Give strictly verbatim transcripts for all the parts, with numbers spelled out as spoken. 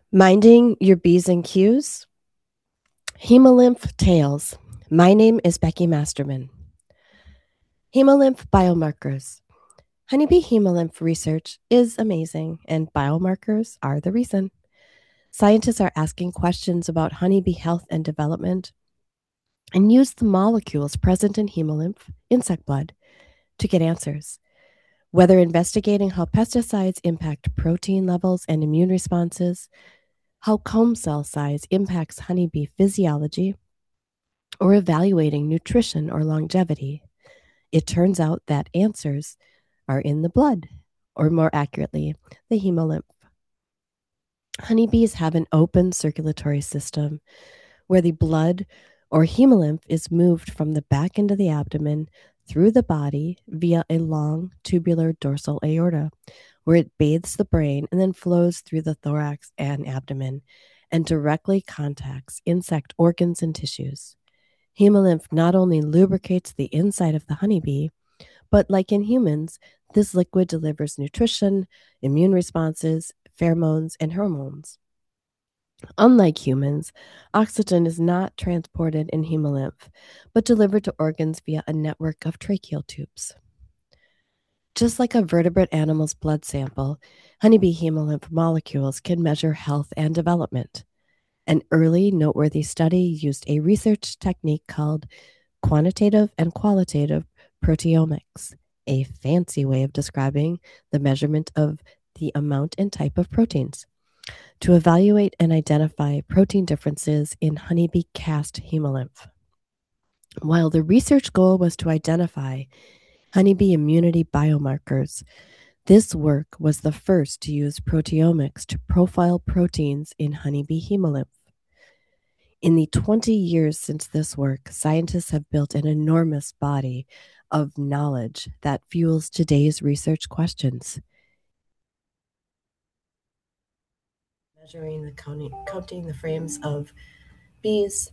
Minding your B's and Q's. Hemolymph Tales. My name is Becky Masterman. Hemolymph biomarkers. Honeybee hemolymph research is amazing, and biomarkers are the reason. Scientists are asking questions about honeybee health and development and use the molecules present in hemolymph, insect blood, to get answers. Whether investigating how pesticides impact protein levels and immune responses, how comb cell size impacts honeybee physiology, or evaluating nutrition or longevity, it turns out that answers are in the blood, or more accurately, the hemolymph. Honeybees have an open circulatory system where the blood or hemolymph is moved from the back end of the abdomen through the body via a long tubular dorsal aorta, where it bathes the brain and then flows through the thorax and abdomen and directly contacts insect organs and tissues. Hemolymph not only lubricates the inside of the honeybee, but like in humans, this liquid delivers nutrition, immune responses, pheromones, and hormones. Unlike humans, oxygen is not transported in hemolymph, but delivered to organs via a network of tracheal tubes. Just like a vertebrate animal's blood sample, honeybee hemolymph molecules can measure health and development. An early noteworthy study used a research technique called quantitative and qualitative proteomics, a fancy way of describing the measurement of the amount and type of proteins, to evaluate and identify protein differences in honeybee cast hemolymph. While the research goal was to identify honeybee immunity biomarkers, this work was the first to use proteomics to profile proteins in honeybee hemolymph. In the twenty years since this work, scientists have built an enormous body of knowledge that fuels today's research questions. Measuring the counting, counting the frames of bees,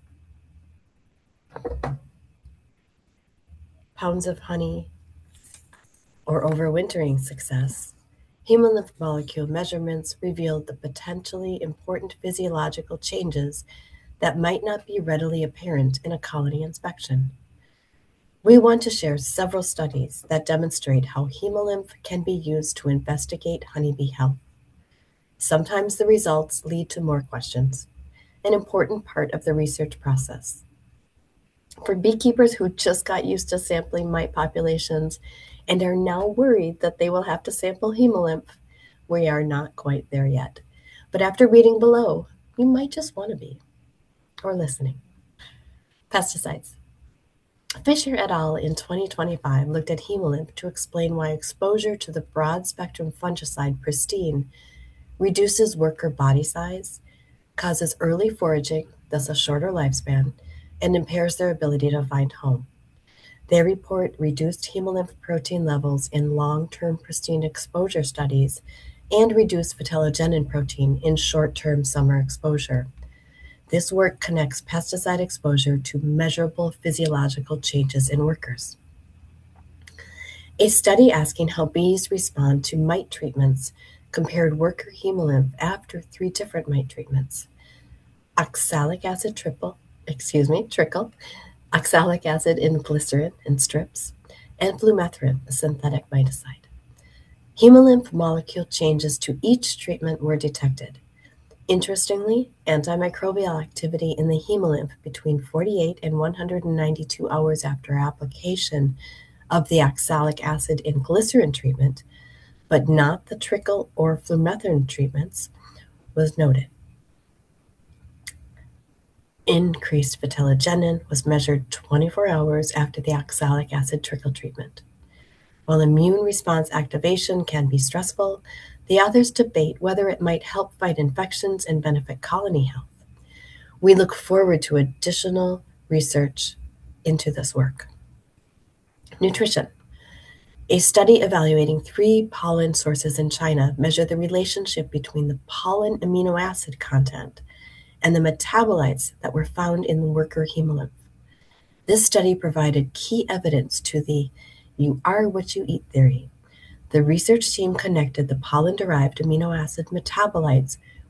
pounds of honey, or overwintering success, hemolymph molecule measurements revealed the potentially important physiological changes that might not be readily apparent in a colony inspection. We want to share several studies that demonstrate how hemolymph can be used to investigate honeybee health. Sometimes the results lead to more questions, an important part of the research process. For beekeepers who just got used to sampling mite populations and are now worried that they will have to sample hemolymph, we are not quite there yet. But after reading below, you might just want to be, or listening. Pesticides. Fisher et al. In twenty twenty-five looked at hemolymph to explain why exposure to the broad-spectrum fungicide Pristine reduces worker body size, causes early foraging, thus a shorter lifespan, and impairs their ability to find home. They report reduced hemolymph protein levels in long-term Pristine exposure studies and reduced vitellogenin protein in short-term summer exposure. This work connects pesticide exposure to measurable physiological changes in workers. A study asking how bees respond to mite treatments compared worker hemolymph after three different mite treatments: oxalic acid triple, excuse me, trickle, oxalic acid in glycerin in strips, and flumethrin, a synthetic miticide. Hemolymph molecule changes to each treatment were detected. Interestingly, antimicrobial activity in the hemolymph between forty-eight and one hundred ninety-two hours after application of the oxalic acid in glycerin treatment, but not the trickle or flumethrin treatments, was noted. Increased vitellogenin was measured twenty-four hours after the oxalic acid trickle treatment. While immune response activation can be stressful, the authors debate whether it might help fight infections and benefit colony health. We look forward to additional research into this work. Nutrition. A study evaluating three pollen sources in China measured the relationship between the pollen amino acid content and the metabolites that were found in the worker hemolymph. This study provided key evidence to the "you are what you eat" theory. The research team connected the pollen-derived amino acid metabolites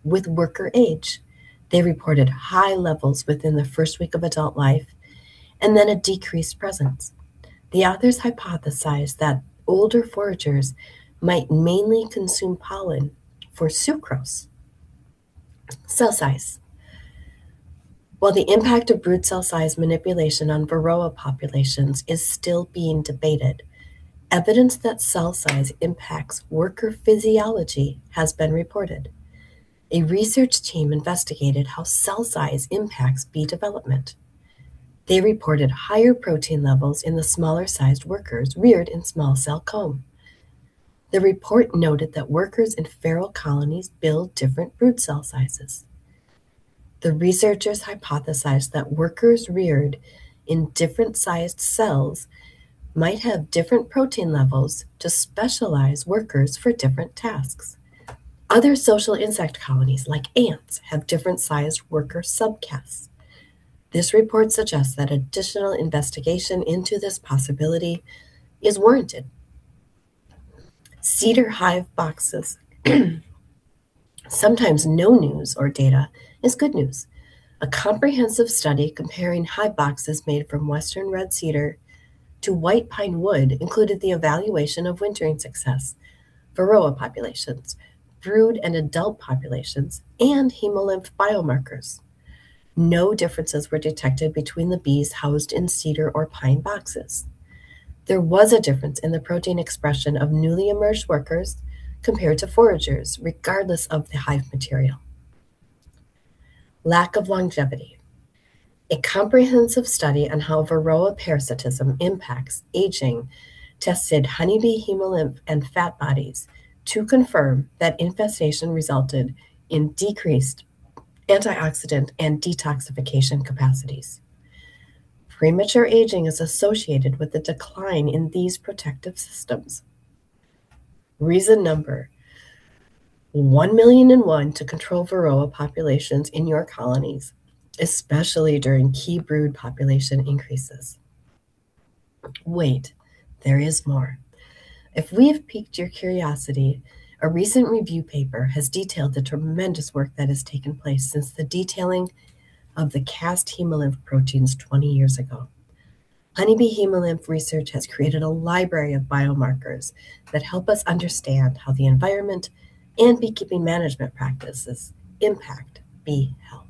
with worker age. They reported high levels within the first week of adult life and then a decreased presence. The authors hypothesized that older foragers might mainly consume pollen for sucrose. Cell size. While the impact of brood cell size manipulation on Varroa populations is still being debated, evidence that cell size impacts worker physiology has been reported. A research team investigated how cell size impacts bee development. They reported higher protein levels in the smaller sized workers reared in small cell comb. The report noted that workers in feral colonies build different brood cell sizes. The researchers hypothesized that workers reared in different sized cells might have different protein levels to specialize workers for different tasks. Other social insect colonies, like ants, have different sized worker subcastes. This report suggests that additional investigation into this possibility is warranted. Cedar hive boxes. Sometimes no news or data is good news. A comprehensive study comparing hive boxes made from western red cedar to white pine wood included the evaluation of wintering success, Varroa populations, brood and adult populations, and hemolymph biomarkers. No differences were detected between the bees housed in cedar or pine boxes. There was a difference in the protein expression of newly emerged workers compared to foragers, regardless of the hive material. Lack of longevity. A comprehensive study on how Varroa parasitism impacts aging tested honeybee hemolymph and fat bodies to confirm that infestation resulted in decreased antioxidant and detoxification capacities. Premature aging is associated with a decline in these protective systems. Reason number one million and one to control Varroa populations in your colonies, especially during key brood population increases. Wait, there is more. If we have piqued your curiosity, a recent review paper has detailed the tremendous work that has taken place since the detailing of the cast hemolymph proteins twenty years ago. Honeybee hemolymph research has created a library of biomarkers that help us understand how the environment and beekeeping management practices impact bee health.